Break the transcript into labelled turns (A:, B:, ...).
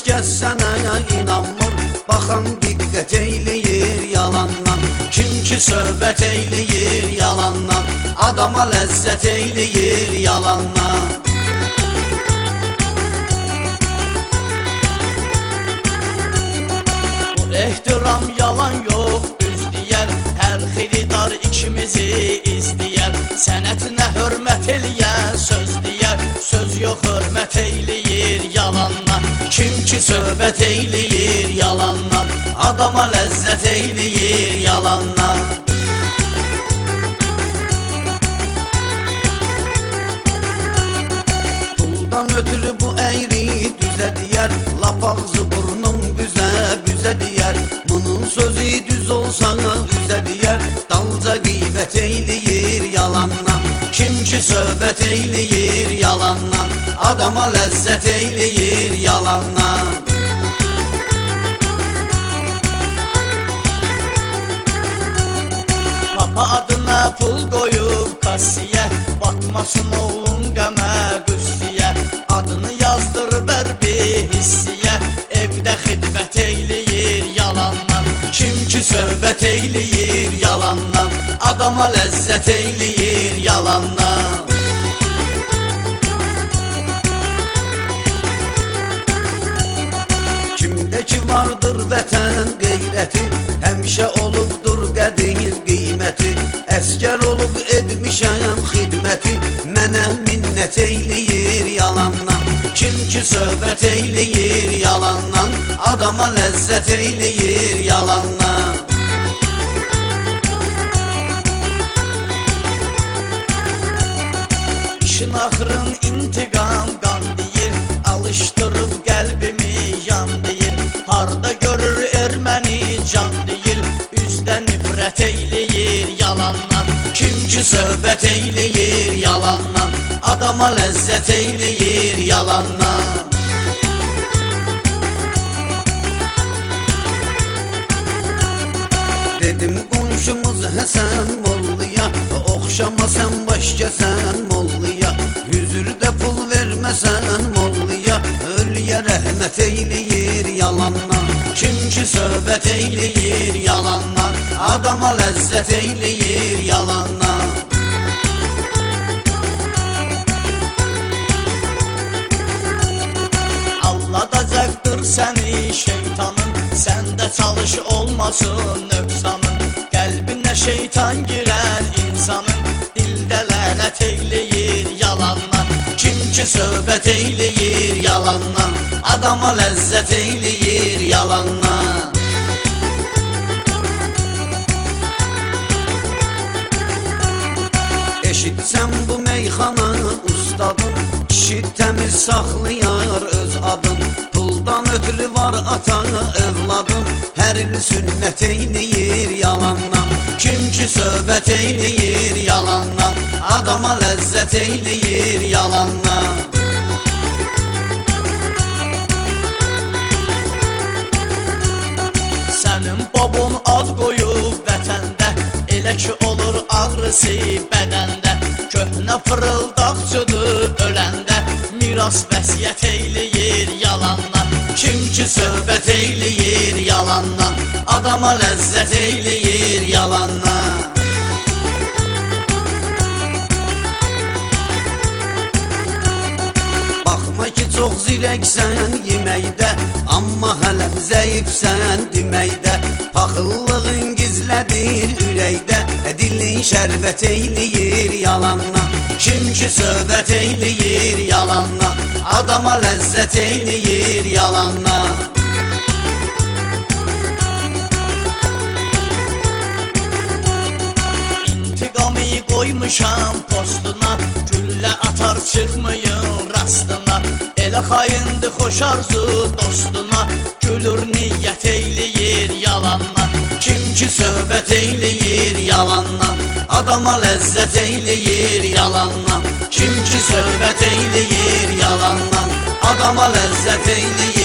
A: kəs sənə inanmır, baxan diqqət eyləyir yalandan. Kim ki söhbət eyləyir yalandan, adama ləzzət eyləyir yalandan. Bu ehtiram yalan yox, düz deyər, hər xilidar ikimizi izləyər. Sənətinə hörmət eləyər, söz deyər, söz yox hörmət eyləyir yalandan. Kim ki söhbət eyləyir yalandan, adama ləzzət eyləyir yalandan. Puldan ötürü bu əyri düzə deyər, lap ağzı burnum büzə büzə deyər. Bunun sözü düz olsa üzə deyər, dalca qeybət eyləyir yalandan. Kim ki söhbət eyləyir yalandan, adama ləzzət eyləyir yalandan. Papa adına pul qoyub kasiyə, batmasın oğlum qəmə qüssiyə. Adını yazdır bər bir hissiyə, evdə xidmət eyləyir yalandan. Kim ki söhbət eyləyir yalandan, adama ləzzət eyləyir yalandan. Kimdə ki vardır vətən qeyrəti, həmişə olubdur qədir qiyməti. Əskər olub etmişəm xidməti, mənə minnət eyləyir yalandan. Kim ki söhbət eyləyir yalandan, adama ləzzət eyləyir yalandan. İşin axırın intiqam qan deyir, alışdırıb qəlbimi yan deyir. Harda görür erməni can deyir, üzdə nifrət eyləyir yalandan. Kim ki söhbət eyləyir yalandan, adama ləzzət eyləyir yalandan. Dedim qonşumuz Həsən Molluya, oxşama sən başqa sən Molluya. Hüzürdə pul verməsən Molluya, ölüyə rəhmət eyləyir yalandan. Kim ki söhbət eyləyir yalandan, adama ləzzət eyləyir yalandan. Aldadacaqdır səni şeytanın, səndə çalış olmasın nöqsanın. Qəlbinə şeytan girər insanın, dildə lənət eyləyir yalandan. Kim ki söhbət eyləyir yalandan, adama ləzzət eyləyir yalandan. Eşitsən bu meyxana ustadın, kişi təmiz saxlayar öz adın. Puldan ötürü var ata övladın, hər il sünnət eyləyir yalandan. Kim ki söhbət eyləyir yalandan, adama ləzzət eyləyir yalandan. Sənin babon ad qoyub vətəndə, elə ki olur ağrısı bədəndə. Köhnə fırıldaqçıdır öləndə, miras vəsiyyət eyləyir yalandan. Kim ki söhbət eyləyir yalandan, adama ləzzət eyləyir yalandan. Baxma ki çox zirəksən yeməkdə, amma hələm zəifsən deməkdə. Paxıllığın gizlədir ürəkdə, dilin şərbət eyləyir yalandan. Kim ki söhbət eyləyir yalandan, adama ləzzət eyləyir yalandan. İntiqamı qoymuşam postuna, güllə atar çıxmayın rastına. Elə xayındı xoş arzu dostuna, gülür niyyət eyləyir yalandan. Kim ki söhbət eyləyir yalandan, adama ləzzət eyləyir yalandan. Kim ki söhbət eyləyir yalandan, adama ləzzət eyləyir